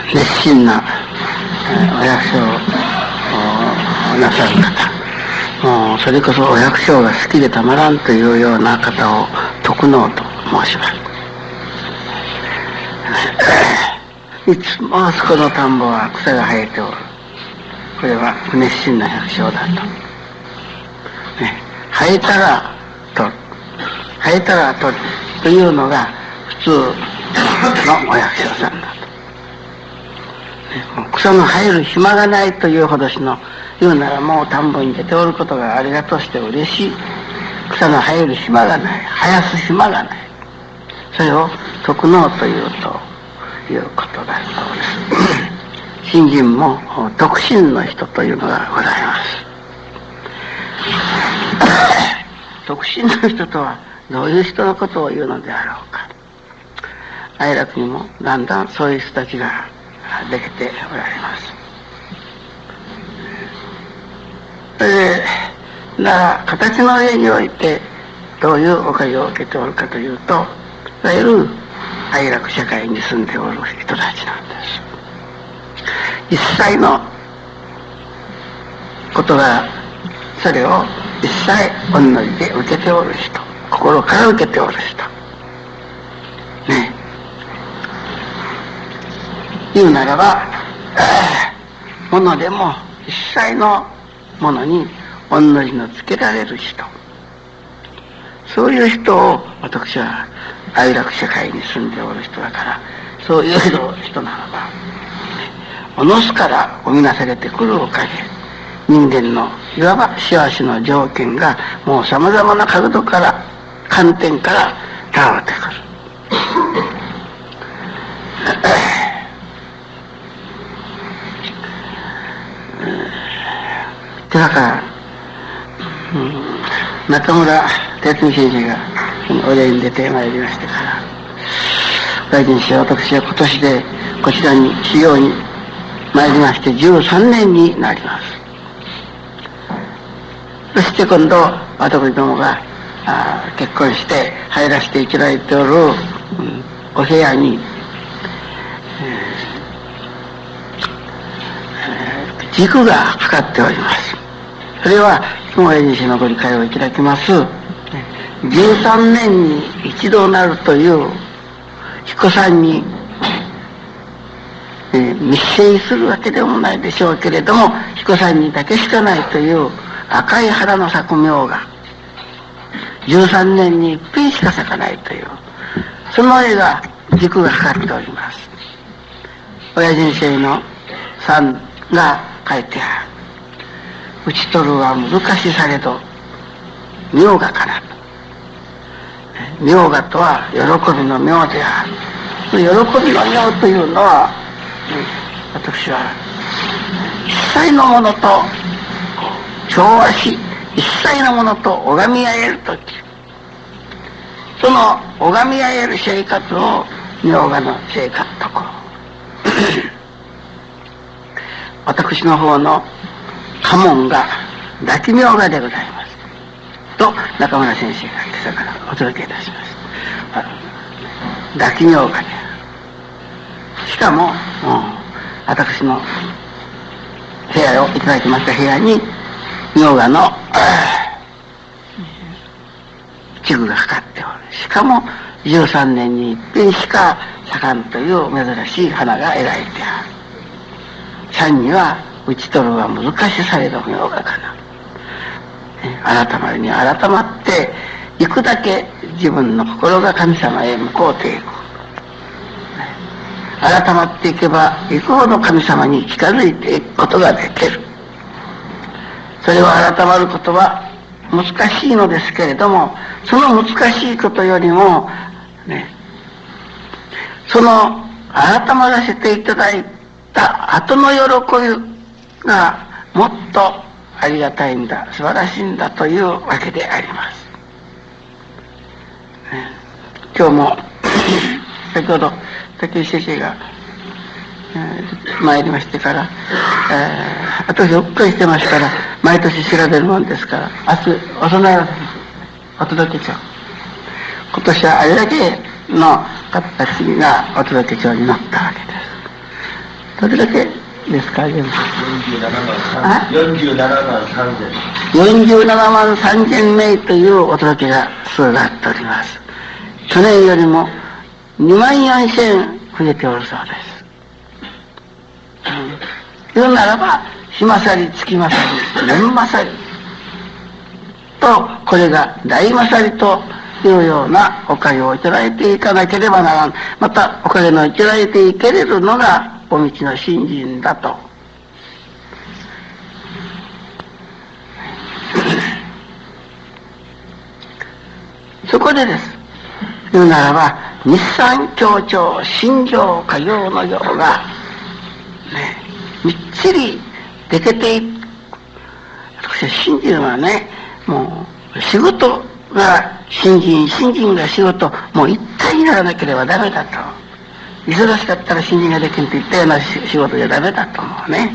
熱心なお役所をなさる方、それこそお役所が好きでたまらんというような方を徳能と申します。いつもあそこの田んぼは草が生えておる。これは不熱心な百姓だと。生えたら取る。生えたら取るというのが普通のお役所さんだと。草の生える暇がないというほどしの言うならもう田んぼに出ておることがありがとして嬉しい。草の生える暇がない。生やす暇がない。それを徳能というということだそうです。信心も徳心の人というのがございます。徳心の人とはどういう人のことを言うのであろうか。哀楽にもだんだんそういう人たちができておられます。だから形の上においてどういうおかげを受けておるかというと、いわゆる哀楽社会に住んでおる人たちなんです。一切のことがそれを一切御の字で受けておる人、心から受けておる人ね。言うならばものでも一切のものに御の字のつけられる人、そういう人を私は哀楽社会に住んでおる人だから、そういう人ならばおのずから生みなされてくるおかげ、人間のいわば幸せの条件がもうさまざまな角度から観点から現れてくる。だから、中村哲美先生がお礼に出てまいりましてから、大臣氏は私は今年でこちらに修行に参りまして13年になります。そして今度私どもが結婚して入らせていただいておる、お部屋に、軸がかかっております。それは大臣氏のご理解をいただきます13年に一度なるという彦さんに、密生するわけでもないでしょうけれども、彦さんにだけしかないという赤い花の咲く苗が13年に一遍しか咲かないという、その絵が軸がかかっております。親人生のさんが書いてある。打ち取るは難しされど苗がかなと。苗がとは喜びの苗である。喜びの苗というのは、私は一切のものと調和し、一切のものと拝み合えるとき、その拝み合える生活を苗がの生活とこう私の方の家紋が抱き苗がでございますと中村先生が今朝からお届けいたします。抱き苗がである。しかも、私の部屋をいただきました部屋に苗がの軸がかかっておる。しかも13年に一遍しか咲かんという珍しい花が描いてある。三には打ち取るは難しされど苗がかな。改まりに改まっていくだけ自分の心が神様へ向こうていく。改まっていけばいくほど神様に近づいていくことができる。それを改まることは難しいのですけれども、その難しいことよりもね、その改まらせていただいた後の喜びがもっとありがたいんだ、素晴らしいんだというわけであります。今日も先ほど竹井先生が、参りましてから、私うっかりしてますから毎年調べるもんですから、明日お供えをお届け帳、今年はあれだけの方たちがお届け帳になったわけです。 どれだけですか？47万3000名というお届けが数があっております。去年よりも24000増えておるそうです。言うならば、日勝り、月勝り、年勝りと、これが大勝りというようなおかげをいただいていかなければならん。また、おかげのいただいていけれるのが、お道の信心だと。そこでです。言うならば、日産協調、心情、家業のようが、ね、みっちりでけていく。私、信心はね、もう、仕事が信心、信心が仕事、もう一体にならなければダメだと。忙しかったら信心ができんといったような仕事じゃダメだと思うね。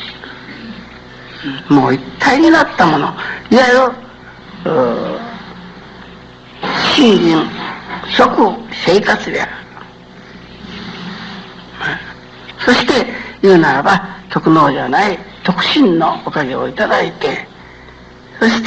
もう一体になったもの、いわゆる、信心、即生活である。そして言うならば、特能じゃない特進のおかげをいただいて、そして、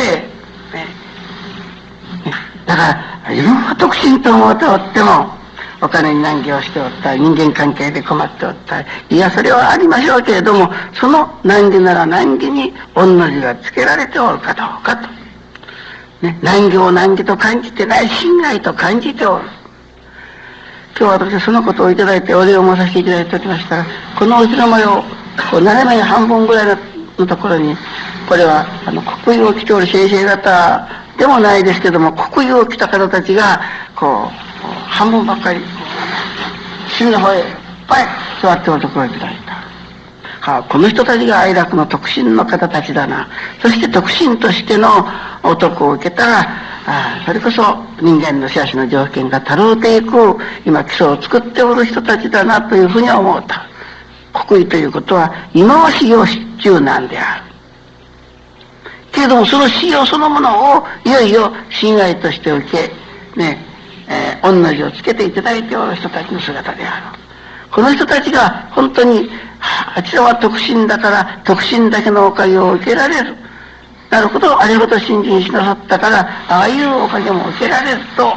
だから自分は特進と思っておっても、お金に難儀をしておったり、人間関係で困っておったり、いや、それはありましょうけれども、その難儀なら難儀に御の字がつけられておるかどうかと。ね、難儀を難儀と感じてない、心外と感じておる。今日私はそのことをいただいてお礼を申させていただいておりましたら、このうちの模様、斜めに半分ぐらいのところに、これは国衣を着ておる先生方でもないですけども、国衣を着た方たちがこう半分ばっかり隅の方へいっぱい座っておるところにいただいた。この人たちが愛楽の特進の方たちだな。そして特進としての男を受けたら、それこそ人間の幸せの条件が足るうていく今基礎を作っておる人たちだなというふうに思った。国威ということは今は修行中なんである。けれどもその修行そのものをいよいよ信愛として受け、ね、御の字をつけていただいておる人たちの姿である。この人たちが本当に、あちらは特進だから特進だけのおかげを受けられる。なるほど、あれほど信心しなさったから、ああいうおかげも受けられる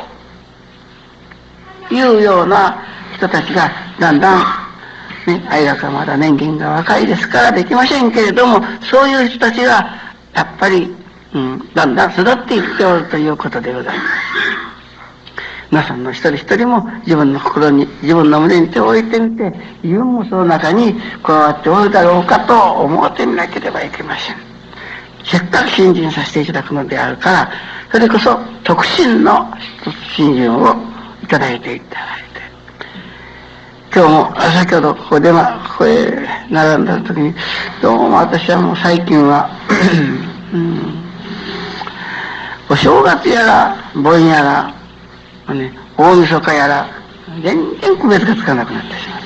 というような人たちがだんだん、ね、愛楽はまだ年金が若いですからできませんけれども、そういう人たちがやっぱり、だんだん育っていっておるということでございます。皆さんの一人一人も自分の心に、自分の胸に手を置いてみて、自分もその中に加わっておるだろうかと思ってみなければいけません。せっかく信心させていただくのであるから、それこそ特進の信心をいただいていただいて。今日も先ほどここへ並んだ時に、どうも私はもう最近は、お正月やら、盆やら、ね、大晦日やら、全然区別がつかなくなってしまった。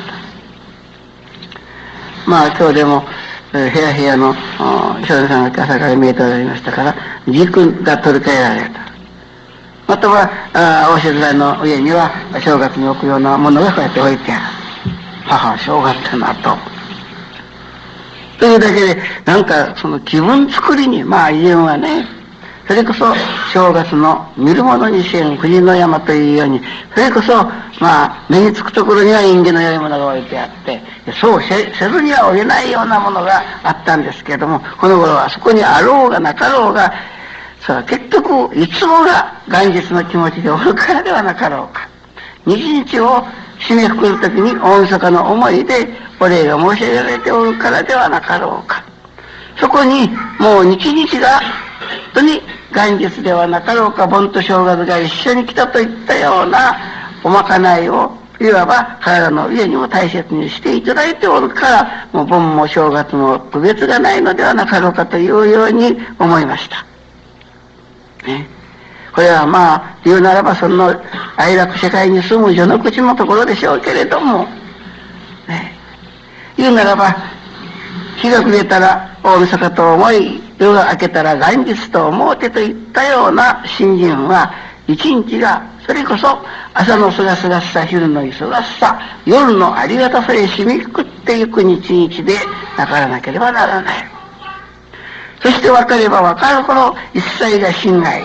まあ今日でも、部屋の少女さんが朝から見えておりましたから、軸が取り替えられた。または、おしずらの上には正月に置くようなものがこうやって置いてある。母は正月だなと。というだけで、なんかその気分作りに、まあ以前はね、それこそ正月の見る者にせん藤の山というように、それこそまあ目につくところには縁起の良いものが置いてあって、そうせずにはおれないようなものがあったんですけれども、この頃はそこにあろうがなかろうが、それは結局いつもが元日の気持ちでおるからではなかろうか。日々を締めくくるときに大晦日の思いでお礼が申し上げられておるからではなかろうか。そこにもう日々が本当に元日ではなかろうか、盆と正月が一緒に来たといったようなおまかないをいわば体の上にも大切にしていただいておるから、もう盆も正月も区別がないのではなかろうかというように思いました。ね、これはまあ言うならばその愛楽世界に住む序の口のところでしょうけれども、ね、言うならば日が暮れたら大晦日と思い、夜が明けたら元日と思うてといったような信心は、一日がそれこそ朝のすがすがしさ、昼の忙しさ、夜のありがたさへ染みくくってっていく日々でなからなければならない。そして分かれば分かるほど一切が侵害。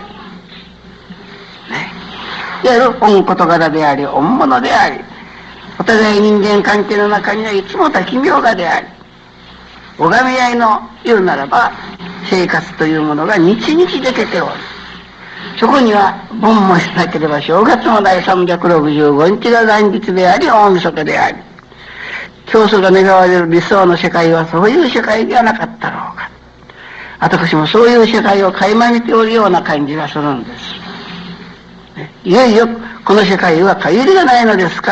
いわゆる本事柄であり、本物であり、お互い人間関係の中にはいつも多奇妙がであり、拝み合いの言うならば、生活というものが日々出てておる。そこには、盆もしなければ正月もない365日が元日であり、大晦日であり、教祖が願われる理想の世界はそういう世界ではなかったろうか。私もそういう世界を垣間見ておるような感じがするんです。いよいよこの世界は限りがないのですから、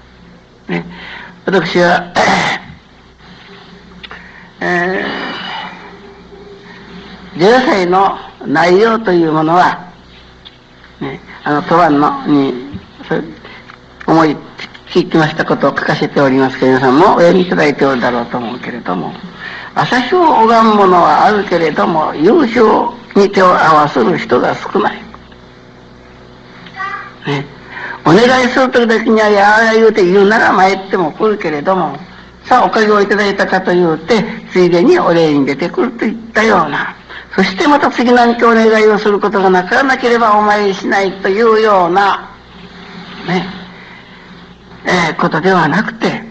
私は、0歳の内容というものは、当番のに思い聞きましたことを書かせておりますけど、皆さんもお読みいただいておるだろうと思うけれども、朝日を拝むものはあるけれども、優勝に手を合わせる人が少ない。お願いするときだけにはやあや言うて言うなら参っても来るけれども、さあおかげをいただいたかと言うて、ついでにお礼に出てくるといったような、そしてまた次何かお願いをすることがなからなければお参りしないというような、ことではなくて、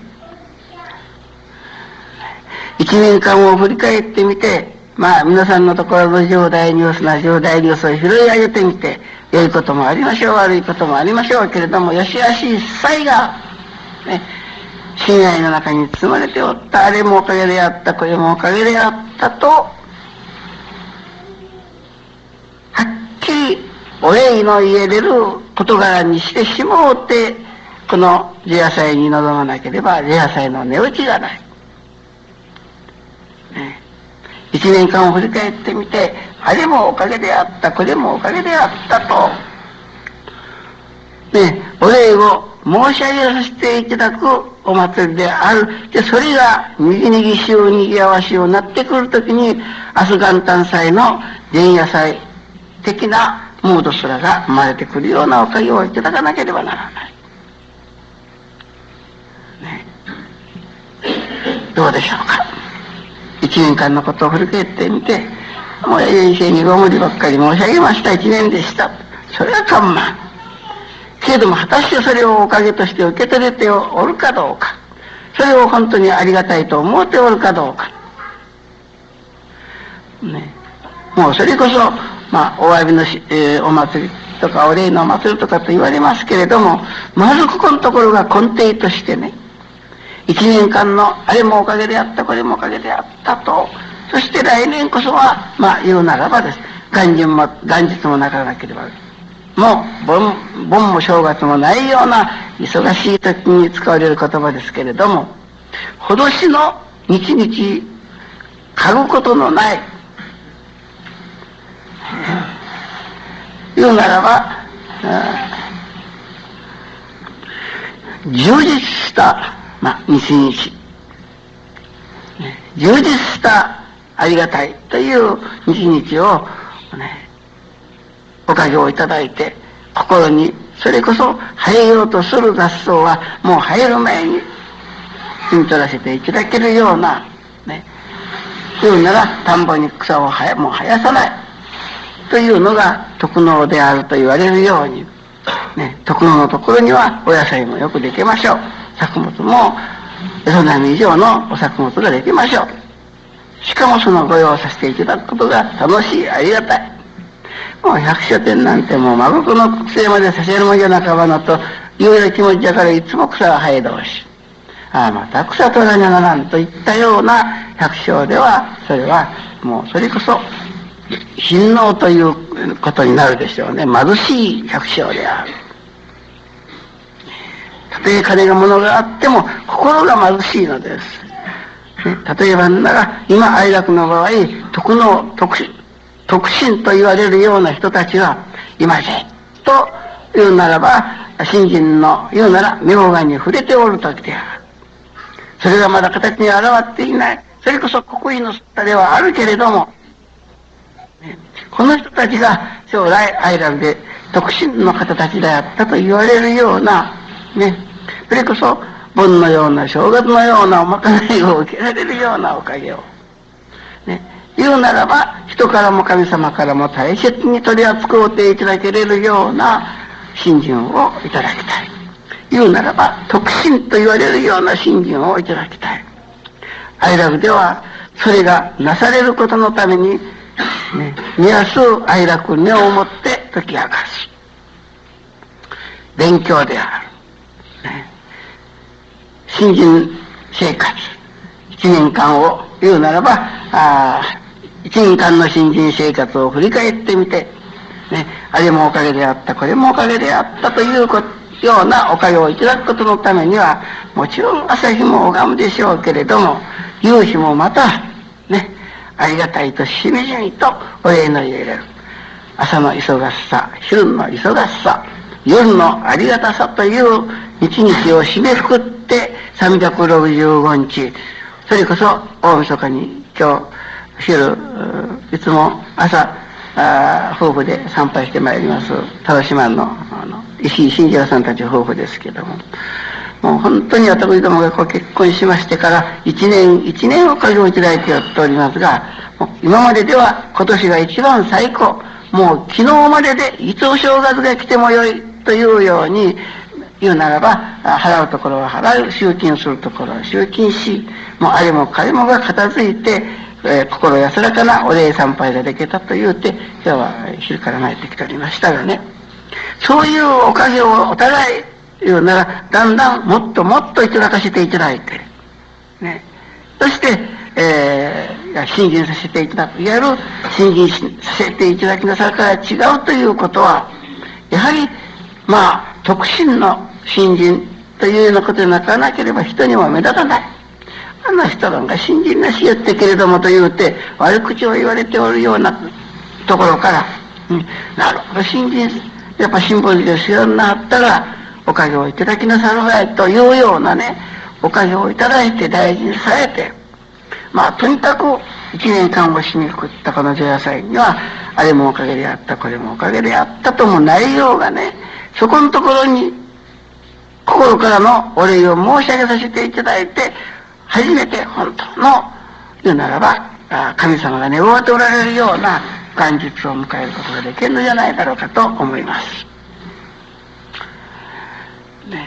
一年間を振り返ってみて、皆さんのところの重大ニュースな重大ニュースを拾い上げてみて、良いこともありましょう、悪いこともありましょうけれども、よしあし一切が、親愛の中に包まれておった。あれもおかげであった、これもおかげであったと、はっきりお礼の言えれる事柄にしてしもうて、このゼア祭に臨まなければゼア祭の値打ちがない。一年間を振り返ってみて、あれもおかげであった、これもおかげであったと、お礼を申し上げさせていただくお祭りである。で、それがにぎにぎしゅうにぎわわしゅうなってくるときに、明日元旦祭の前夜祭的なムードすらが生まれてくるようなおかげをいただかなければならない。どうでしょうか。一年間のことを振り返ってみて、もう永世にご無理ばっかり申し上げました一年でした。それはかんまん。けれども果たしてそれをおかげとして受け取れておるかどうか、それを本当にありがたいと思っておるかどうか、もうそれこそお詫びのお祭りとかお礼のお祭りとかと言われますけれども、まずここのところが根底としてね、一年間のあれもおかげであった、これもおかげであったと、そして来年こそは言うならばです、元日もなからなければ、もう盆も正月もないような忙しい時に使われる言葉ですけれども、脅しの日々嗅ぐことのない、言うならば充実した日々、充実したありがたいという日々をおかげをいただいて、心にそれこそ生えようとする雑草はもう生える前に摘み取らせていただけるような、言うなら田んぼに草をもう生やさないというのが徳能であると言われるように、徳能のところにはお野菜もよくできましょう。作物もエゾナミ以上のお作物ができましょう。しかもそのご用させていただくことが楽しい、ありがたい。もう百姓店なんてもう真心の国政までさせるもんじゃなかばなというような気持ちだから、いつも草が生え通し、また草取らにゃならんといったような百姓では、それはもうそれこそ貧農ということになるでしょうね。貧しい百姓である。たとえ金が物があっても心が貧しいのです。例えばなら今愛楽の場合、徳信と言われるような人たちは今ぜと言うならば、信心の言うなら明眼に触れておる時である。それがまだ形に現っていない。それこそ国威の下ではあるけれども、この人たちが将来愛楽で徳信の方たちであったと言われるような、それこそ盆のような正月のようなおまかないを受けられるようなおかげを、ね、言うならば人からも神様からも大切に取り扱うていただけれるような信心をいただきたい。言うならば特信と言われるような信心をいただきたい。愛楽ではそれがなされることのために、ね、皆数愛楽根をもって解き明かす勉強である、ね、信心生活1年間を言うならば1年間の信心生活を振り返ってみて、ね、あれもおかげであったこれもおかげであったというようなおかげをいただくことのためにはもちろん朝日も拝むでしょうけれども夕日もまたねありがたいとしみじみとお礼の言える朝の忙しさ昼の忙しさ夜のありがたさという一日を締めくくって365日それこそ大晦日に今日昼いつも朝夫婦で参拝してまいります田島の石井信者さんたち夫婦ですけどももう本当に私どもが結婚しましてから一年おかげをいただいてやっておりますが今まででは今年が一番最高もう昨日まででいつお正月が来てもよいというように言うならば払うところは払う集金するところは集金しもうあれも彼もが片付いて心安らかなお礼参拝ができたと言うて今日は昼から参ってきておりましたがねそういうおかげをお互い言うならだんだんもっともっといただかせていただいて、ね、そして、信心させていただくいわゆる信心させていただきなさるから違うということはやはり特信の信心というようなことでなかなければ人には目立たないあの人らが信心なしやってけれどもと言うて悪口を言われておるようなところから、なるほど信心やっぱ辛抱で知らんなったらおかげをいただきなさるわいというようなねおかげをいただいて大事にされてとにかく1年間を締めくくったこの除夜祭にはあれもおかげであったこれもおかげであったとも内容がねそこのところに心からのお礼を申し上げさせていただいて初めて本当の言うならば神様が願っておられるような元日を迎えることができるのじゃないだろうかと思います、ね、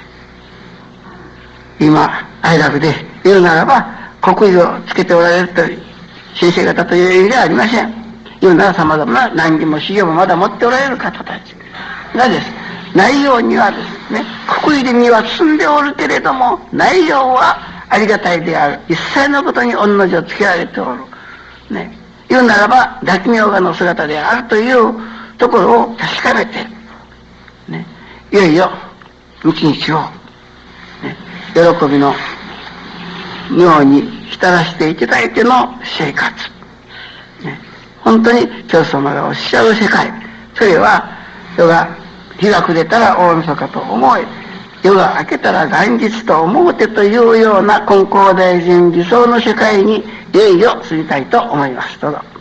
今愛楽で言うならば国威をつけておられるという先生方という意味ではありません言うなら様々な難儀も修行もまだ持っておられる方たちがです内容にはですね国威で身は進んでおるけれども内容はありがたいである一切のことに御の字をつけられておる、ね、言うならば大名画の姿であるというところを確かめて、ね、いよいよ一日を、ね、喜びの妙に浸らしていただいての生活、ね、本当に教祖様がおっしゃる世界それは世が日が暮れたら大晦日と思い夜が明けたら元日と思うてというような金光大臣理想の世界にいよいよ過ぎたいと思います。どうぞ。